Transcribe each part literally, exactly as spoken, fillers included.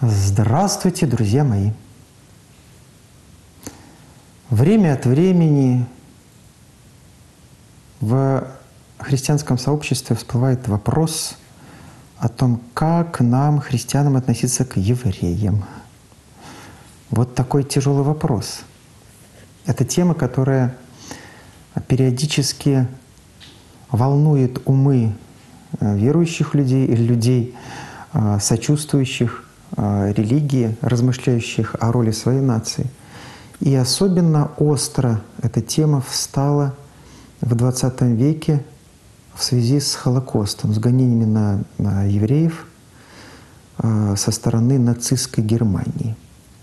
Здравствуйте, друзья мои! Время от времени в христианском сообществе всплывает вопрос о том, как нам, христианам, относиться к евреям. Вот такой тяжелый вопрос. Это тема, которая периодически волнует умы верующих людей или людей, сочувствующих религии, размышляющих о роли своей нации. И особенно остро эта тема встала в двадцатом веке в связи с Холокостом, с гонениями на, на евреев со стороны нацистской Германии.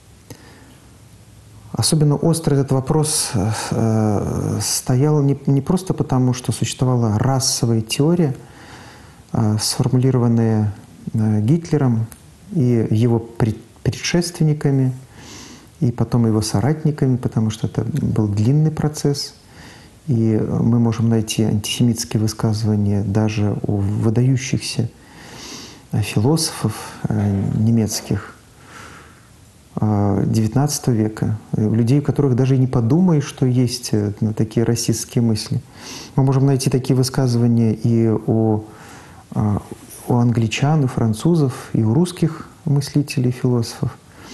Особенно остро этот вопрос стоял не, не просто потому, что существовала расовая теория, сформулированная Гитлером и его предшественниками, и потом его соратниками, потому что это был длинный процесс. И мы можем найти антисемитские высказывания даже у выдающихся философов немецких девятнадцатого века, людей, у которых даже и не подумаешь, что есть такие расистские мысли. Мы можем найти такие высказывания и у, у англичан, у французов, и у русских мыслителей, философов.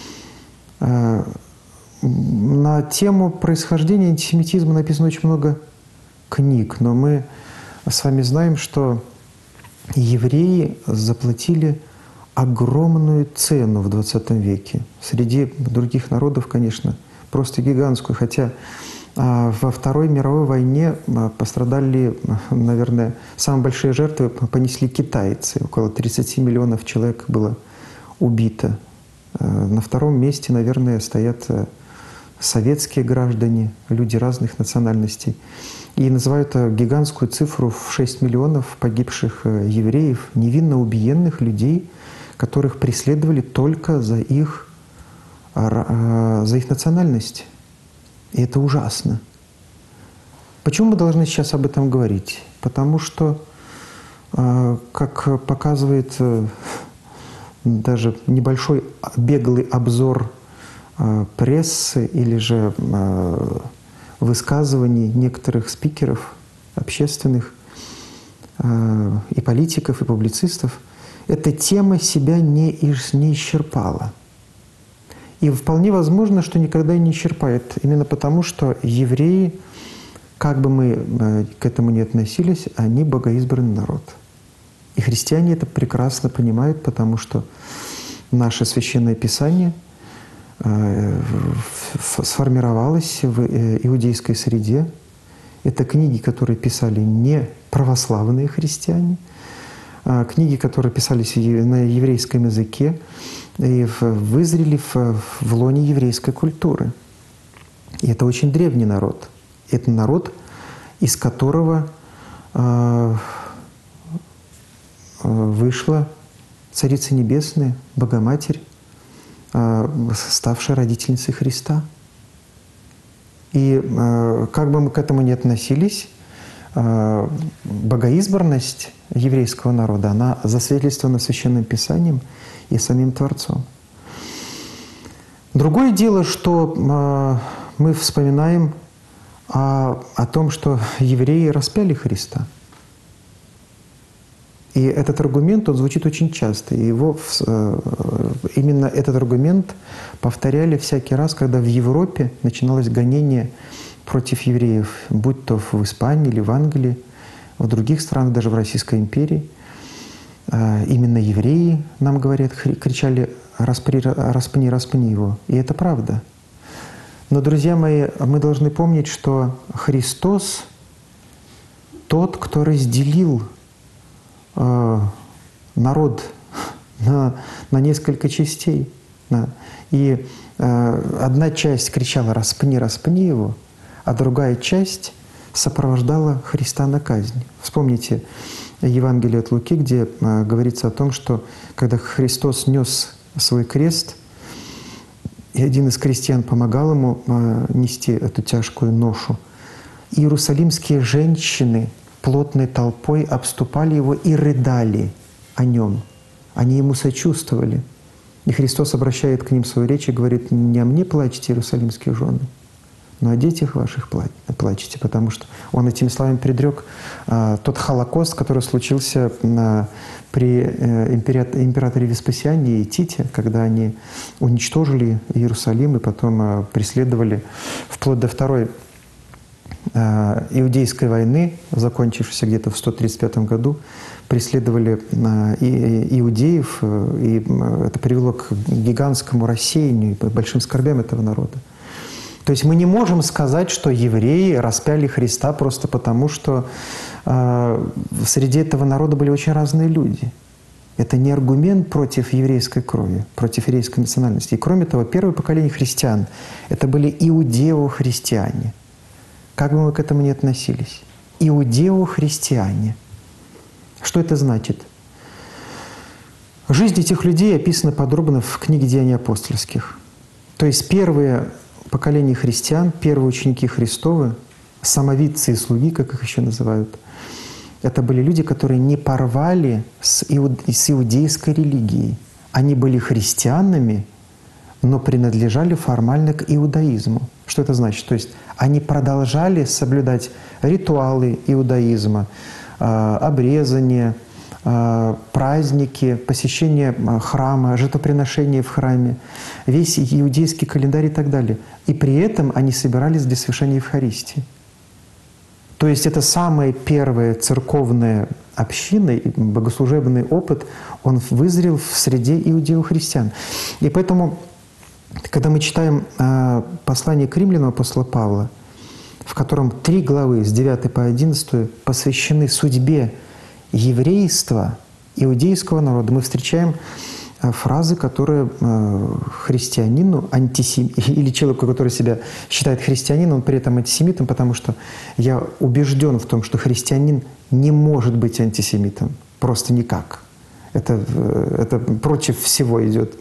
На тему происхождения антисемитизма написано очень много книг, но мы с вами знаем, что евреи заплатили огромную цену в двадцатом веке. Среди других народов, конечно, просто гигантскую. Хотя во Второй мировой войне пострадали, наверное, самые большие жертвы понесли китайцы. Около тридцати миллионов человек было убито. На втором месте, наверное, стоят советские граждане, люди разных национальностей. И называют гигантскую цифру в шесть миллионов погибших евреев, невинно убиенных людей, которых преследовали только за их, за их национальность. И это ужасно. Почему мы должны сейчас об этом говорить? Потому что, как показывает даже небольшой беглый обзор прессы или же высказываний некоторых спикеров общественных и политиков, и публицистов, эта тема себя не, не исчерпала. И вполне возможно, что никогда и не исчерпает. Именно потому, что евреи, как бы мы к этому ни относились, они богоизбранный народ. И христиане это прекрасно понимают, потому что наше Священное Писание сформировалось в иудейской среде. Это книги, которые писали не православные христиане, а книги, которые писались на еврейском языке и вызрели в, в лоне еврейской культуры. И это очень древний народ. Это народ, из которого э, вышла Царица Небесная, Богоматерь, э, ставшая родительницей Христа. И э, как бы мы к этому ни относились, э, богоизбранность еврейского народа, она засвидетельствована Священным Писанием и самим Творцом. Другое дело, что э, мы вспоминаем о, о том, что евреи распяли Христа. И этот аргумент, он звучит очень часто. И его, э, именно этот аргумент повторяли всякий раз, когда в Европе начиналось гонение против евреев, будь то в Испании или в Англии, в других странах, даже в Российской империи. Именно евреи, нам говорят, кричали «распни, распни, распни его». И это правда. Но, друзья мои, мы должны помнить, что Христос тот, кто разделил э, народ на, на несколько частей. И э, одна часть кричала «распни, распни его», а другая часть сопровождала Христа на казнь. Вспомните Евангелие от Луки, где э, говорится о том, что когда Христос нес свой крест, и один из крестьян помогал ему э, нести эту тяжкую ношу, иерусалимские женщины плотной толпой обступали его и рыдали о нем. Они ему сочувствовали. И Христос обращает к ним свою речь и говорит: не о мне плачете, иерусалимские жены, но о детях ваших плачете, потому что Он этими словами предрек а, тот Холокост, который случился а, при а, императоре Веспасиане и Тите, когда они уничтожили Иерусалим и потом а, преследовали вплоть до Второй а, Иудейской войны, закончившейся где-то в сто тридцать пятом году, преследовали а, и, иудеев, и это привело к гигантскому рассеянию и большим скорбям этого народа. То есть мы не можем сказать, что евреи распяли Христа просто потому, что э, среди этого народа были очень разные люди. Это не аргумент против еврейской крови, против еврейской национальности. И кроме того, первое поколение христиан — это были иудео-христиане. Как бы мы к этому ни относились. Иудео-христиане. Что это значит? Жизнь этих людей описана подробно в книге «Деяний апостольских». То есть первые поколение христиан, первые ученики Христовы, самовидцы и слуги, как их еще называют, это были люди, которые не порвали с, иуд... с иудейской религией. Они были христианами, но принадлежали формально к иудаизму. Что это значит? То есть они продолжали соблюдать ритуалы иудаизма, обрезание, праздники, посещение храма, жертвоприношения в храме, весь иудейский календарь и так далее. И при этом они собирались для совершения Евхаристии. То есть это самая первая церковная община, богослужебный опыт, он вызрел в среде иудео-христиан. И поэтому, когда мы читаем послание к римлянам апостола Павла, в котором три главы с девятой по одиннадцатую посвящены судьбе еврейства, иудейского народа, мы встречаем фразы, которые христианину, антисем... или человеку, который себя считает христианином, он при этом антисемитом, потому что я убежден в том, что христианин не может быть антисемитом. Просто никак. Это, это против всего идет.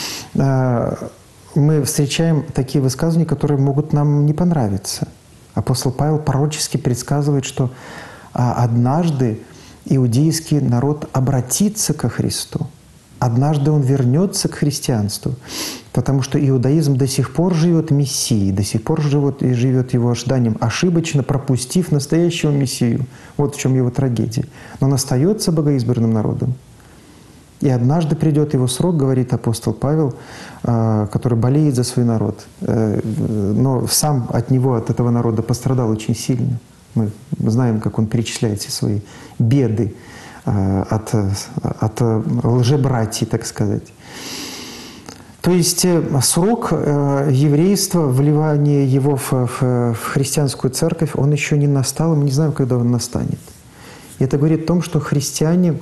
Мы встречаем такие высказывания, которые могут нам не понравиться. Апостол Павел пророчески предсказывает, что однажды иудейский народ обратится ко Христу. Однажды он вернется к христианству, потому что иудаизм до сих пор живет Мессией, до сих пор живет, и живет его ожиданием, ошибочно пропустив настоящего Мессию. Вот в чем его трагедия. Но он остается богоизбранным народом. И однажды придет его срок, говорит апостол Павел, который болеет за свой народ. Но сам от него, от этого народа пострадал очень сильно. Мы знаем, как он перечисляет все свои беды от, от лжебратьев, так сказать. То есть срок еврейства, вливания его в, в, в христианскую церковь, он еще не настал, и мы не знаем, когда он настанет. И это говорит о том, что христиане,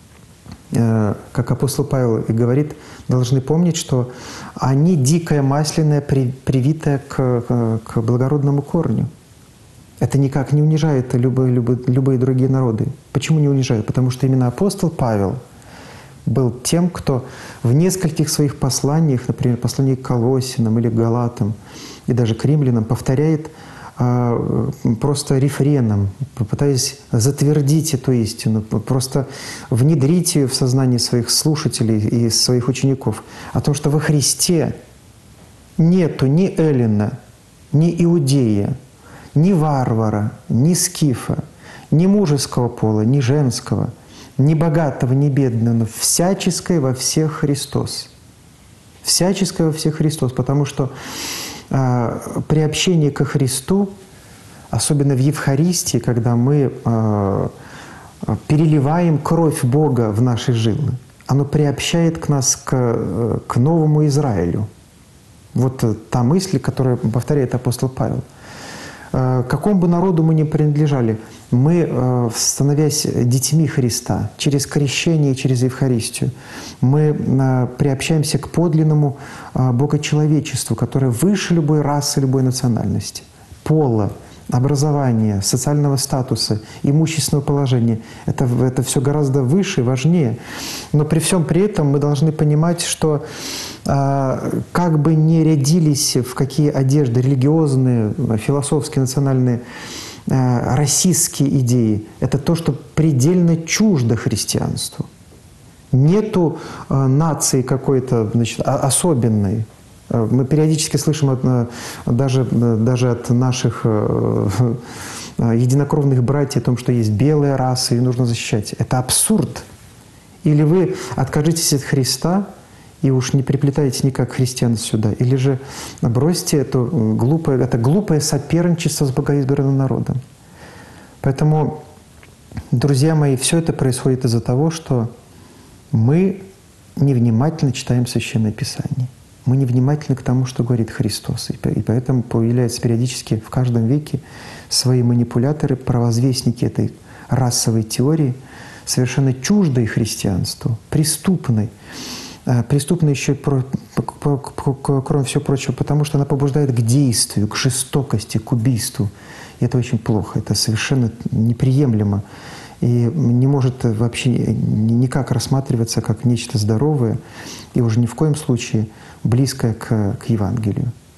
как апостол Павел и говорит, должны помнить, что они дикая масляная, привитая к, к благородному корню. Это никак не унижает любые, любые, любые другие народы. Почему не унижает? Потому что именно апостол Павел был тем, кто в нескольких своих посланиях, например, послании к Колоссянам или к Галатам, и даже к римлянам, повторяет а, просто рефреном, пытаясь затвердить эту истину, просто внедрить ее в сознание своих слушателей и своих учеников, о том, что во Христе нету ни эллина, ни иудея, ни варвара, ни скифа, ни мужеского пола, ни женского, ни богатого, ни бедного, но всяческое во всех Христос. Всяческое во всех Христос, потому что э, при общении ко Христу, особенно в Евхаристии, когда мы э, переливаем кровь Бога в наши жилы, оно приобщает к нас к, к новому Израилю. Вот та мысль, которую повторяет апостол Павел. Какому бы народу мы ни принадлежали, мы, становясь детьми Христа, через крещение, через Евхаристию, мы приобщаемся к подлинному богочеловечеству, которое выше любой расы, любой национальности, пола, образования, социального статуса, имущественного положения. Это, это все гораздо выше, важнее. Но при всем при этом мы должны понимать, что э, как бы ни рядились в какие одежды религиозные, философские, национальные, э, российские идеи, это то, что предельно чуждо христианству. Нету э, нации какой-то, значит, особенной. Мы периодически слышим от, даже, даже от наших э, единокровных братьев о том, что есть белая раса, ее нужно защищать. Это абсурд. Или вы откажитесь от Христа и уж не приплетаете никак христиан сюда, или же бросьте это глупое, это глупое соперничество с богоизбранным народом. Поэтому, друзья мои, все это происходит из-за того, что мы невнимательно читаем Священное Писание. Мы невнимательны к тому, что говорит Христос. И поэтому появляются периодически в каждом веке свои манипуляторы, провозвестники этой расовой теории, совершенно чуждой христианству, преступной. Преступной еще, кроме всего прочего, потому что она побуждает к действию, к жестокости, к убийству. И это очень плохо, это совершенно неприемлемо. И не может вообще никак рассматриваться как нечто здоровое и уже ни в коем случае близкое к, к Евангелию.